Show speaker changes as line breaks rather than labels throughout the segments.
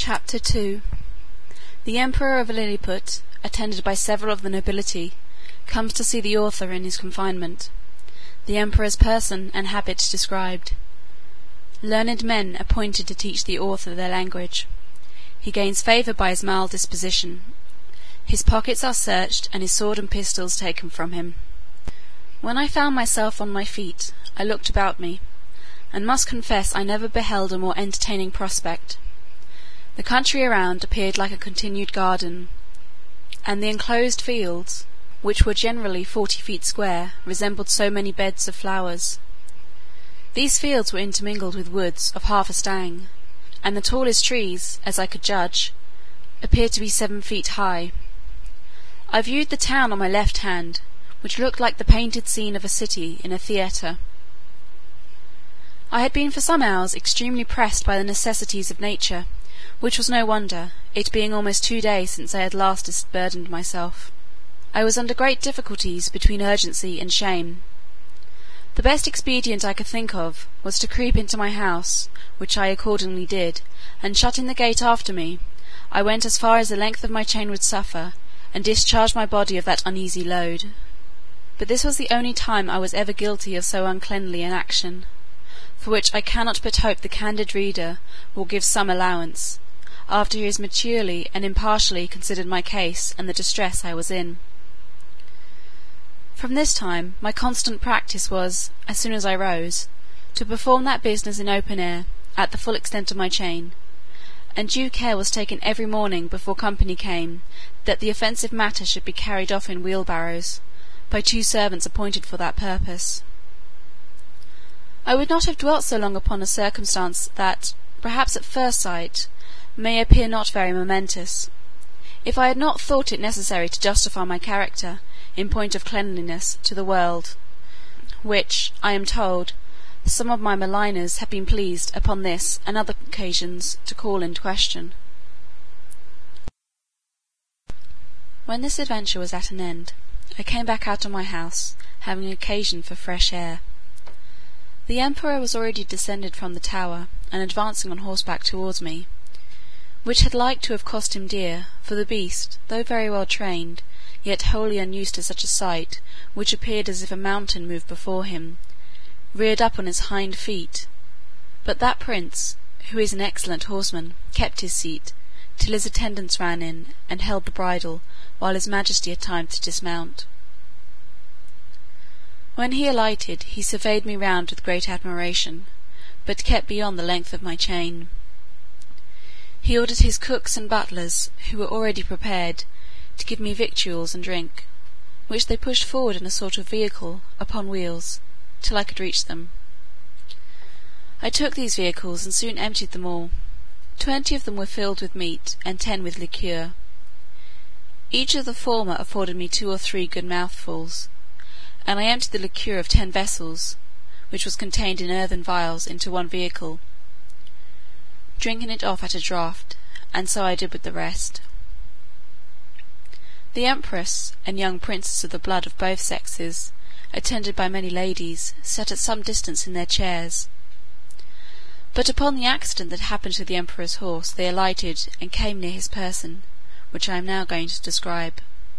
Chapter 2. The Emperor of Lilliput, attended by several of the nobility, comes to see the author in his confinement. The Emperor's person and habit described. Learned men appointed to teach the author their language. He gains favour by his mild disposition. His pockets are searched, and his sword and pistols taken from him. When I found myself on my feet, I looked about me, and must confess I never beheld a more entertaining prospect. The country around appeared like a continued garden, and the enclosed fields, which were generally 40 feet square, resembled so many beds of flowers. These fields were intermingled with woods of half a stang, and the tallest trees, as I could judge, appeared to be 7 feet high. I viewed the town on my left hand, which looked like the painted scene of a city in a theatre. I had been for some hours extremely pressed by the necessities of nature, which was no wonder, it being almost 2 days since I had last disburdened myself. I was under great difficulties between urgency and shame. The best expedient I could think of was to creep into my house, which I accordingly did, and shutting the gate after me, I went as far as the length of my chain would suffer, and discharged my body of that uneasy load. But this was the only time I was ever guilty of so uncleanly an action, for which I cannot but hope the candid reader will give some allowance, after he has maturely and impartially considered my case and the distress I was in. From this time my constant practice was, as soon as I rose, to perform that business in open air, at the full extent of my chain, and due care was taken every morning before company came, that the offensive matter should be carried off in wheelbarrows, by 2 servants appointed for that purpose. I would not have dwelt so long upon a circumstance that, perhaps at first sight, may appear not very momentous, if I had not thought it necessary to justify my character, in point of cleanliness, to the world, which, I am told, some of my maligners have been pleased, upon this and other occasions, to call in question. When this adventure was at an end, I came back out of my house, having occasion for fresh air. The Emperor was already descended from the tower, and advancing on horseback towards me, which had like to have cost him dear, for the beast, though very well trained, yet wholly unused to such a sight, which appeared as if a mountain moved before him, reared up on his hind feet. But that prince, who is an excellent horseman, kept his seat, till his attendants ran in, and held the bridle, while his majesty had time to dismount. When he alighted, he surveyed me round with great admiration, but kept beyond the length of my chain. He ordered his cooks and butlers, who were already prepared, to give me victuals and drink, which they pushed forward in a sort of vehicle, upon wheels, till I could reach them. I took these vehicles, and soon emptied them all. 20 of them were filled with meat, and 10 with liqueur. Each of the former afforded me 2 or 3 good mouthfuls, and I emptied the liqueur of 10 vessels, which was contained in earthen vials, into one vehicle, drinking it off at a draught, and so I did with the rest. The empress and young princes of the blood of both sexes, attended by many ladies, sat at some distance in their chairs. But upon the accident that happened to the emperor's horse they alighted and came near his person, which I am now going to describe.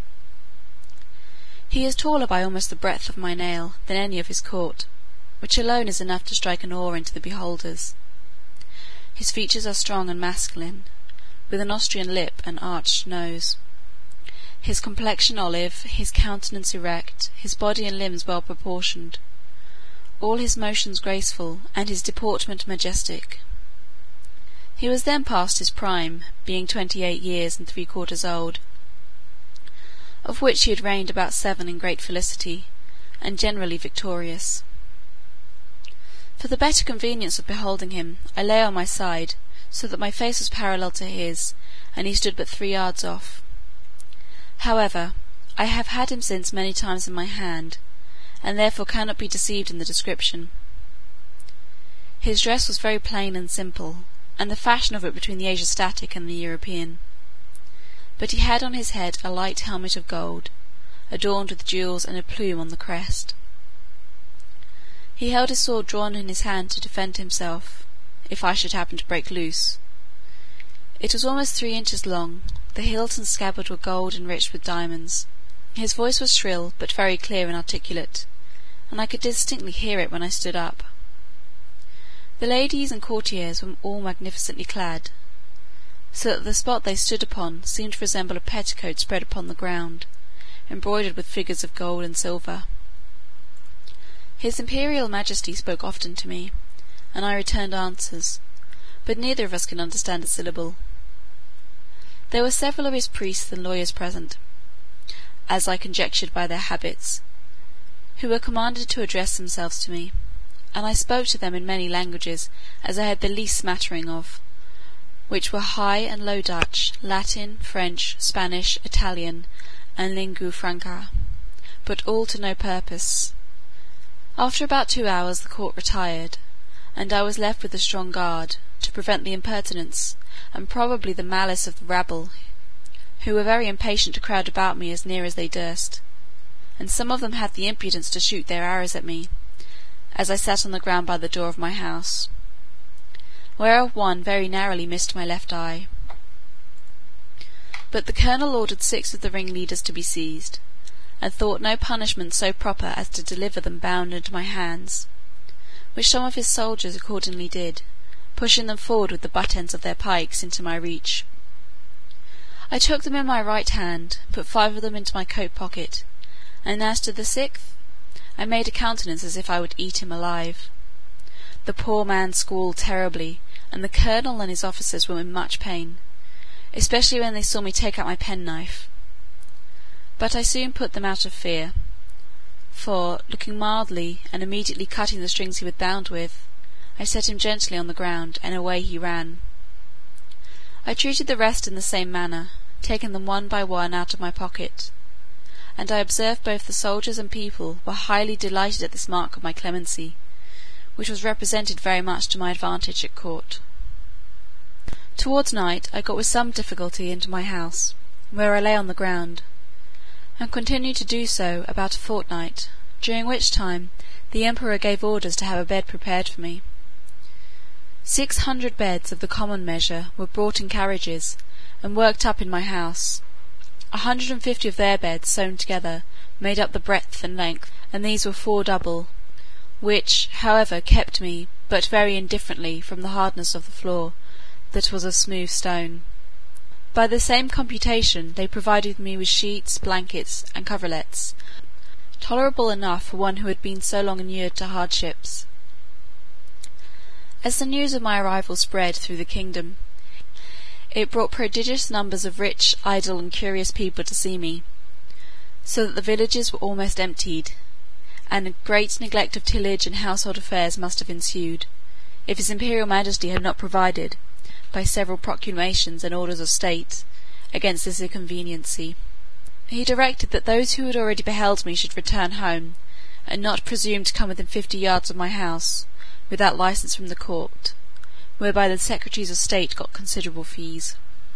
He is taller by almost the breadth of my nail than any of his court, which alone is enough to strike an awe into the beholders. His features are strong and masculine, with an Austrian lip and arched nose. His complexion olive, his countenance erect, his body and limbs well proportioned, all his motions graceful, and his deportment majestic. He was then past his prime, being 28 years and 3/4 old, of which he had reigned about 7 in great felicity, and generally victorious. For the better convenience of beholding him, I lay on my side, so that my face was parallel to his, and he stood but 3 yards off. However, I have had him since many times in my hand, and therefore cannot be deceived in the description. His dress was very plain and simple, and the fashion of it between the Asiatic and the European. But he had on his head a light helmet of gold, adorned with jewels and a plume on the crest. He held his sword drawn in his hand to defend himself, if I should happen to break loose. It was almost 3 inches long, the hilt and scabbard were gold enriched with diamonds. His voice was shrill, but very clear and articulate, and I could distinctly hear it when I stood up. The ladies and courtiers were all magnificently clad, so that the spot they stood upon seemed to resemble a petticoat spread upon the ground, embroidered with figures of gold and silver. His imperial majesty spoke often to me, and I returned answers, but neither of us could understand a syllable. There were several of his priests and lawyers present, as I conjectured by their habits, who were commanded to address themselves to me, and I spoke to them in many languages as I had the least smattering of, which were High and Low Dutch, Latin, French, Spanish, Italian, and Lingua Franca, but all to no purpose. After about 2 hours the court retired, and I was left with a strong guard, to prevent the impertinence, and probably the malice of the rabble, who were very impatient to crowd about me as near as they durst, and some of them had the impudence to shoot their arrows at me, as I sat on the ground by the door of my house, whereof one very narrowly missed my left eye. But the colonel ordered 6 of the ringleaders to be seized, and thought no punishment so proper as to deliver them bound into my hands, which some of his soldiers accordingly did, pushing them forward with the butt ends of their pikes into my reach. I took them in my right hand, put 5 of them into my coat pocket, and as to the 6th, I made a countenance as if I would eat him alive. The poor man squalled terribly, and the colonel and his officers were in much pain, especially when they saw me take out my penknife. But I soon put them out of fear, for, looking mildly, and immediately cutting the strings he was bound with, I set him gently on the ground, and away he ran. I treated the rest in the same manner, taking them one by one out of my pocket, and I observed both the soldiers and people were highly delighted at this mark of my clemency, which was represented very much to my advantage at court. Towards night I got with some difficulty into my house, where I lay on the ground, and continued to do so about a fortnight, during which time the emperor gave orders to have a bed prepared for me. 600 beds of the common measure were brought in carriages, and worked up in my house. 150 of their beds, sewn together, made up the breadth and length, and these were 4 double, which, however, kept me but very indifferently from the hardness of the floor, that was of smooth stone. By the same computation they provided me with sheets, blankets, and coverlets, tolerable enough for one who had been so long inured to hardships. As the news of my arrival spread through the kingdom, it brought prodigious numbers of rich, idle, and curious people to see me, so that the villages were almost emptied, and a great neglect of tillage and household affairs must have ensued, if his imperial majesty had not provided, by several proclamations and orders of state, against this inconveniency. He directed that those who had already beheld me should return home, and not presume to come within 50 yards of my house, without license from the court, whereby the secretaries of state got considerable fees.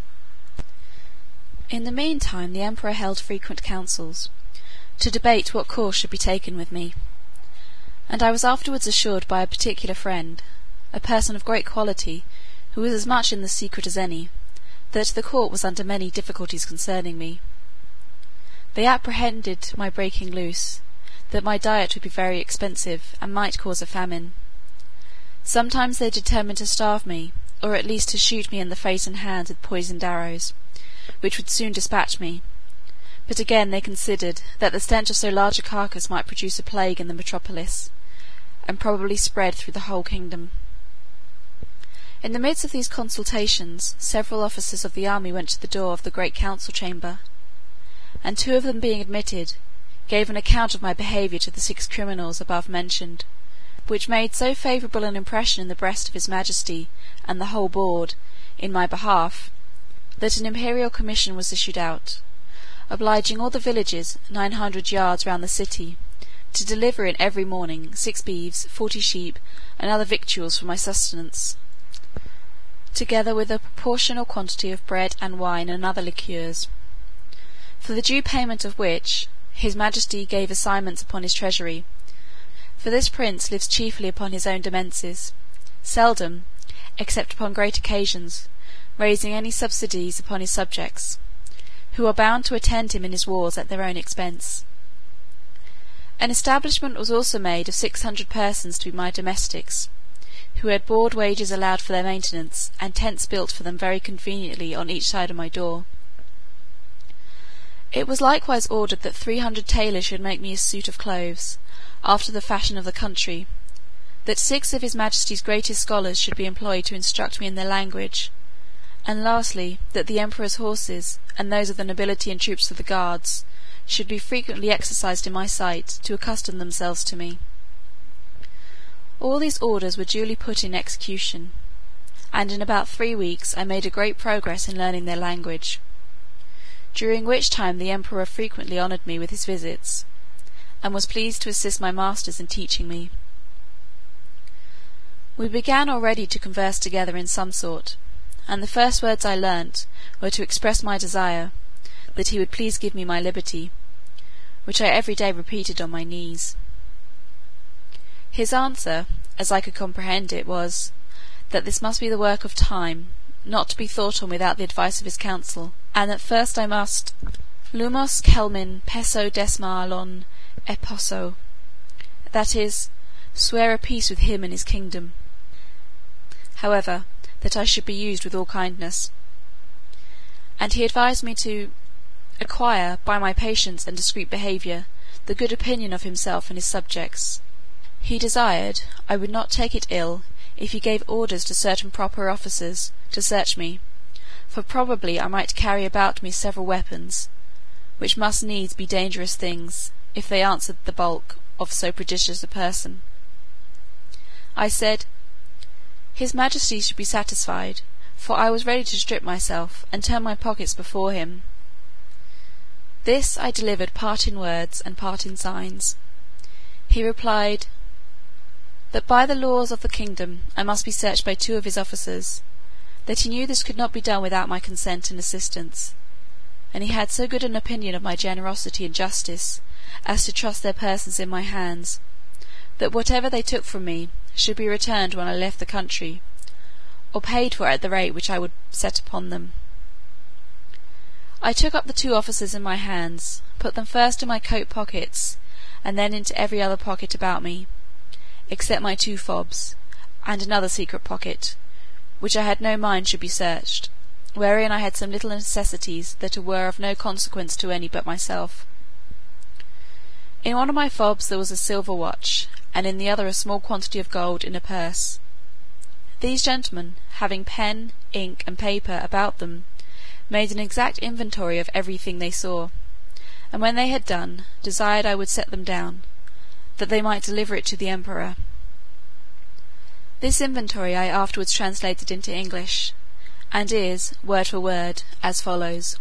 In the meantime the emperor held frequent councils, to debate what course should be taken with me, and I was afterwards assured by a particular friend, a person of great quality, who was as much in the secret as any, that the court was under many difficulties concerning me. They apprehended my breaking loose, that my diet would be very expensive, and might cause a famine. Sometimes they determined to starve me, or at least to shoot me in the face and hands with poisoned arrows, which would soon dispatch me, but again they considered that the stench of so large a carcass might produce a plague in the metropolis, and probably spread through the whole kingdom. In the midst of these consultations several officers of the army went to the door of the great council chamber, and 2 of them being admitted, gave an account of my behaviour to the 6 criminals above mentioned, which made so favourable an impression in the breast of his majesty and the whole board in my behalf, that an imperial commission was issued out, obliging all the villages 900 yards round the city to deliver in every morning 6 beeves, 40 sheep, and other victuals for my sustenance, together with a proportional quantity of bread and wine and other liqueurs, for the due payment of which his majesty gave assignments upon his treasury, for this prince lives chiefly upon his own demences, seldom, except upon great occasions, raising any subsidies upon his subjects, who are bound to attend him in his wars at their own expense. An establishment was also made of 600 persons to be my domestics, who had board wages allowed for their maintenance, and tents built for them very conveniently on each side of my door. It was likewise ordered that 300 tailors should make me a suit of clothes, after the fashion of the country, that 6 of his Majesty's greatest scholars should be employed to instruct me in their language, and lastly, that the Emperor's horses, and those of the nobility and troops of the guards, should be frequently exercised in my sight, to accustom themselves to me. All these orders were duly put in execution, and in about 3 weeks I made a great progress in learning their language, during which time the Emperor frequently honoured me with his visits, and was pleased to assist my masters in teaching me. We began already to converse together in some sort, and the first words I learnt were to express my desire that he would please give me my liberty, which I every day repeated on my knees. His answer, as I could comprehend it, was, that this must be the work of time, not to be thought on without the advice of his council, and that first I must lumos celmin pesso desmalon eposo, that is, swear a peace with him and his kingdom. However, that I should be used with all kindness, and he advised me to acquire, by my patience and discreet behaviour, the good opinion of himself and his subjects. He desired I would not take it ill if he gave orders to certain proper officers to search me, for probably I might carry about me several weapons, which must needs be dangerous things, if they answered the bulk of so prodigious a person. I said, his Majesty should be satisfied, for I was ready to strip myself, and turn my pockets before him. This I delivered part in words and part in signs. He replied, that by the laws of the kingdom I must be searched by 2 of his officers, that he knew this could not be done without my consent and assistance, and he had so good an opinion of my generosity and justice as to trust their persons in my hands, that whatever they took from me should be returned when I left the country, or paid for at the rate which I would set upon them. I took up the 2 officers in my hands, put them first in my coat pockets, and then into every other pocket about me, except my 2 fobs, and another secret pocket, which I had no mind should be searched, wherein I had some little necessities that were of no consequence to any but myself. In one of my fobs there was a silver watch, and in the other a small quantity of gold in a purse. These gentlemen, having pen, ink, and paper about them, made an exact inventory of everything they saw, and when they had done, desired I would set them down, that they might deliver it to the Emperor. This inventory I afterwards translated into English, and is, word for word, as follows.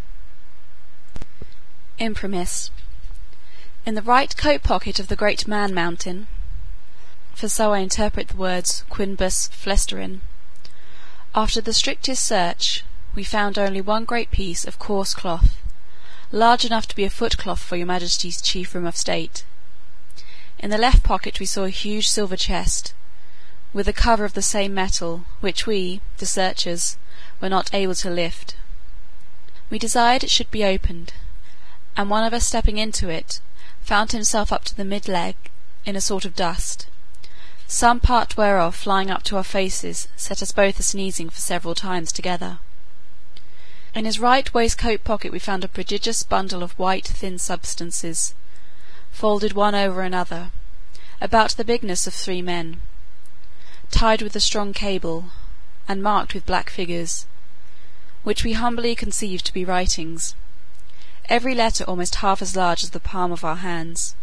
Imprimis. In the right coat pocket of the great Man Mountain, for so I interpret the words quinbus flesterin, after the strictest search, we found only one great piece of coarse cloth, large enough to be a footcloth for your Majesty's chief room of state. In the left pocket we saw a huge silver chest, with a cover of the same metal, which we, the searchers, were not able to lift. We desired it should be opened, and one of us stepping into it, found himself up to the mid-leg in a sort of dust, some part whereof flying up to our faces set us both a-sneezing for several times together. In his right waistcoat pocket we found a prodigious bundle of white thin substances, folded one over another, about the bigness of 3 men, tied with a strong cable, and marked with black figures, which we humbly conceived to be writings, every letter almost half as large as the palm of our hands.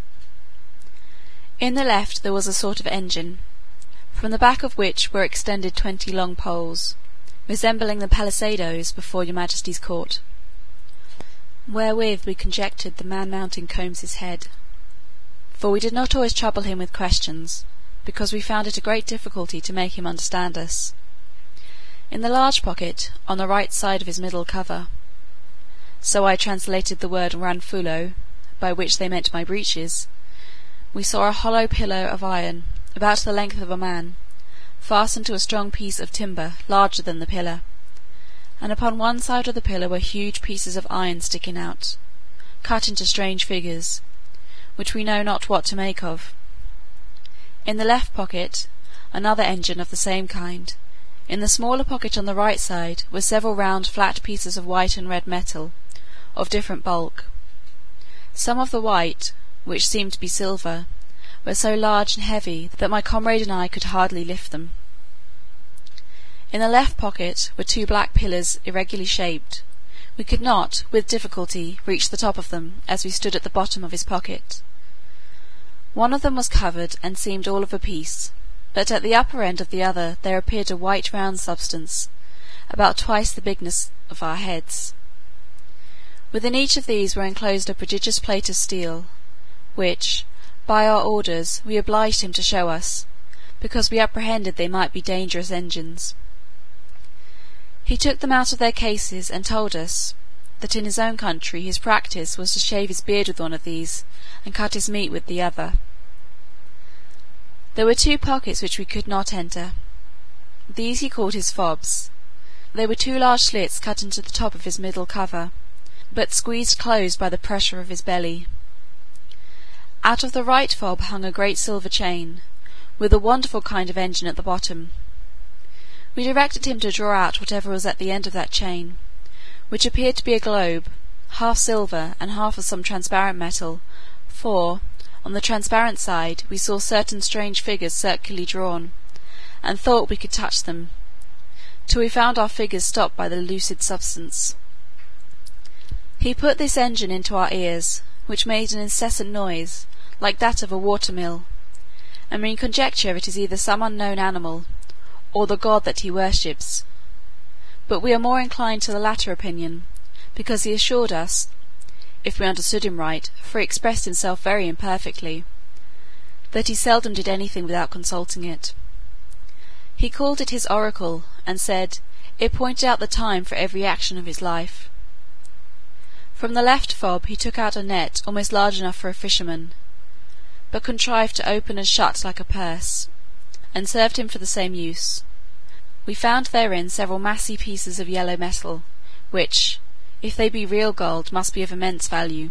In the left there was a sort of engine, from the back of which were extended 20 long poles, resembling the palisadoes before your Majesty's court, wherewith we conjectured the Man Mountain combs his head, for we did not always trouble him with questions, because we found it a great difficulty to make him understand us. In the large pocket, on the right side of his middle cover, so I translated the word ranfulo, by which they meant my breeches, we saw a hollow pillar of iron, about the length of a man, fastened to a strong piece of timber larger than the pillar, and upon one side of the pillar were huge pieces of iron sticking out, cut into strange figures, which we know not what to make of. In the left pocket, another engine of the same kind. In the smaller pocket on the right side were several round flat pieces of white and red metal, of different bulk. Some of the white, which seemed to be silver, were so large and heavy that my comrade and I could hardly lift them. In the left pocket were two black pillars irregularly shaped. We could not, with difficulty, reach the top of them, as we stood at the bottom of his pocket. One of them was covered, and seemed all of a piece, but at the upper end of the other there appeared a white round substance, about twice the bigness of our heads. Within each of these were enclosed a prodigious plate of steel, which, by our orders, we obliged him to show us, because we apprehended they might be dangerous engines. He took them out of their cases, and told us, that in his own country his practice was to shave his beard with one of these, and cut his meat with the other. There were two pockets which we could not enter. These he called his fobs. They were two large slits cut into the top of his middle cover, but squeezed closed by the pressure of his belly. Out of the right fob hung a great silver chain, with a wonderful kind of engine at the bottom. We directed him to draw out whatever was at the end of that chain, which appeared to be a globe, half silver and half of some transparent metal, for, on the transparent side, we saw certain strange figures circularly drawn, and thought we could touch them, till we found our figures stopped by the lucid substance. He put this engine into our ears, which made an incessant noise, like that of a water-mill, and we conjecture it is either some unknown animal, or the god that he worships, but we are more inclined to the latter opinion, because he assured us, if we understood him right, for he expressed himself very imperfectly, that he seldom did anything without consulting it. He called it his oracle, and said, it pointed out the time for every action of his life. From the left fob he took out a net almost large enough for a fisherman, but contrived to open and shut like a purse, and served him for the same use. We found therein several massy pieces of yellow metal, which, if they be real gold, must be of immense value.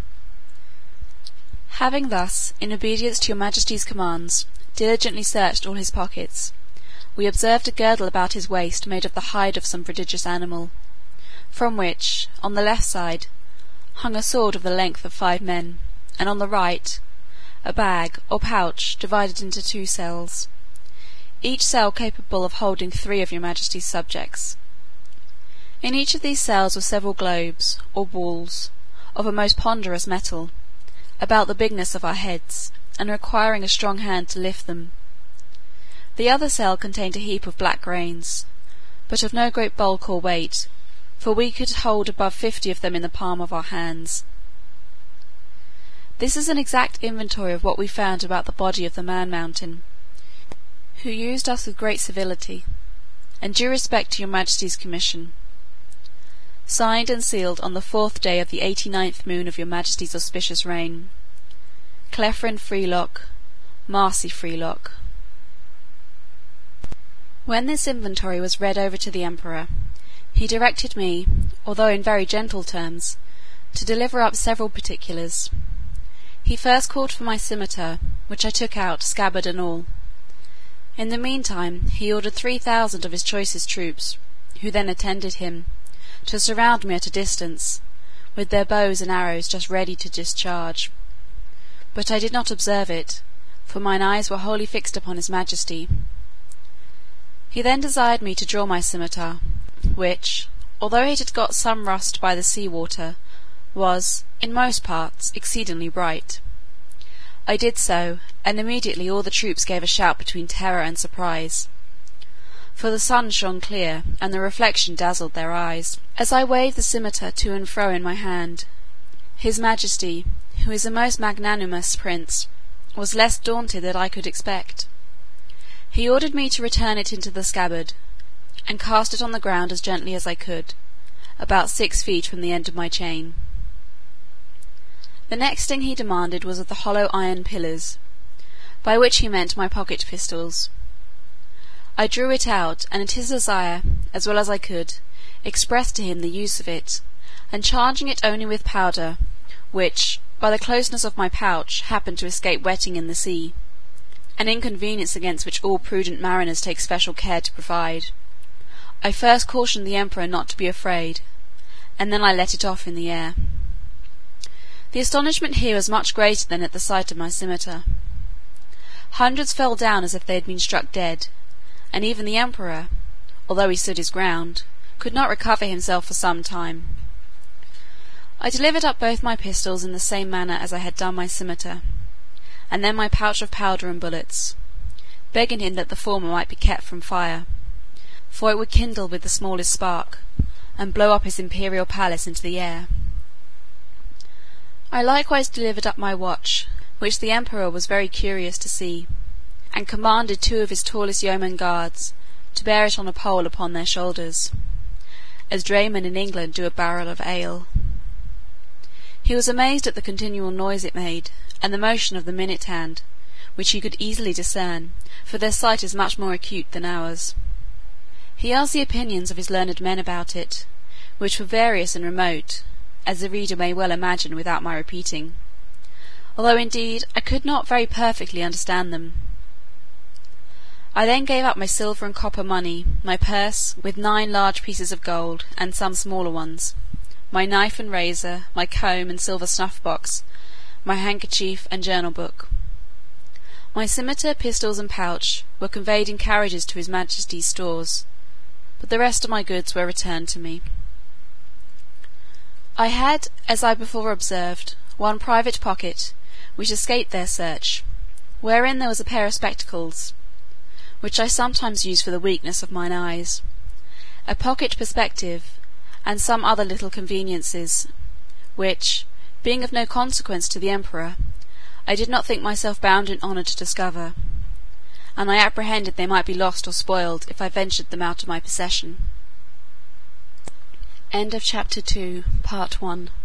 Having thus, in obedience to your Majesty's commands, diligently searched all his pockets, we observed a girdle about his waist made of the hide of some prodigious animal, from which, on the left side, hung a sword of the length of 5 men, and on the right, a bag or pouch divided into 2 cells, each cell capable of holding 3 of your Majesty's subjects. In each of these cells were several globes, or balls, of a most ponderous metal, about the bigness of our heads, and requiring a strong hand to lift them. The other cell contained a heap of black grains, but of no great bulk or weight, for we could hold above 50 of them in the palm of our hands. This is an exact inventory of what we found about the body of the Man-Mountain, who used us with great civility, and due respect to your Majesty's commission. Signed and sealed on the 4th day of the 89th moon of your Majesty's auspicious reign. Clefrin Freelock, Marcy Freelock. When this inventory was read over to the Emperor, he directed me, although in very gentle terms, to deliver up several particulars. He first called for my scimitar, which I took out, scabbard and all. In the meantime he ordered 3,000 of his choicest troops, who then attended him, to surround me at a distance, with their bows and arrows just ready to discharge. But I did not observe it, for mine eyes were wholly fixed upon his Majesty. He then desired me to draw my scimitar, which, although it had got some rust by the sea-water, was, in most parts, exceedingly bright. I did so, and immediately all the troops gave a shout between terror and surprise, for the sun shone clear, and the reflection dazzled their eyes. As I waved the scimitar to and fro in my hand, his Majesty, who is a most magnanimous prince, was less daunted than I could expect. He ordered me to return it into the scabbard, and cast it on the ground as gently as I could, about 6 feet from the end of my chain. The next thing he demanded was of the hollow iron pillars, by which he meant my pocket pistols. I drew it out, and at his desire, as well as I could, expressed to him the use of it, and charging it only with powder, which, by the closeness of my pouch, happened to escape wetting in the sea, an inconvenience against which all prudent mariners take special care to provide, I first cautioned the emperor not to be afraid, and then I let it off in the air. The astonishment here was much greater than at the sight of my scimitar. Hundreds fell down as if they had been struck dead, and even the emperor, although he stood his ground, could not recover himself for some time. I delivered up both my pistols in the same manner as I had done my scimitar, and then my pouch of powder and bullets, begging him that the former might be kept from fire, for it would kindle with the smallest spark, and blow up his imperial palace into the air. I likewise delivered up my watch, which the emperor was very curious to see, and commanded 2 of his tallest yeoman guards to bear it on a pole upon their shoulders, as draymen in England do a barrel of ale. He was amazed at the continual noise it made, and the motion of the minute hand, which he could easily discern, for their sight is much more acute than ours. He asked the opinions of his learned men about it, which were various and remote, as the reader may well imagine without my repeating, although indeed I could not very perfectly understand them. I then gave up my silver and copper money, my purse, with 9 large pieces of gold, and some smaller ones, my knife and razor, my comb and silver snuff-box, my handkerchief and journal-book. My scimitar, pistols, and pouch were conveyed in carriages to his Majesty's stores, but the rest of my goods were returned to me. I had, as I before observed, one private pocket, which escaped their search, wherein there was a pair of spectacles, which I sometimes use for the weakness of mine eyes, a pocket perspective, and some other little conveniences, which, being of no consequence to the emperor, I did not think myself bound in honour to discover, and I apprehended they might be lost or spoiled if I ventured them out of my possession. End of Chapter 2, Part 1.